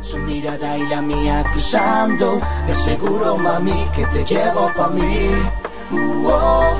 Su mirada y la mía cruzando, te aseguro mami que te llevo pa' mí. Oh.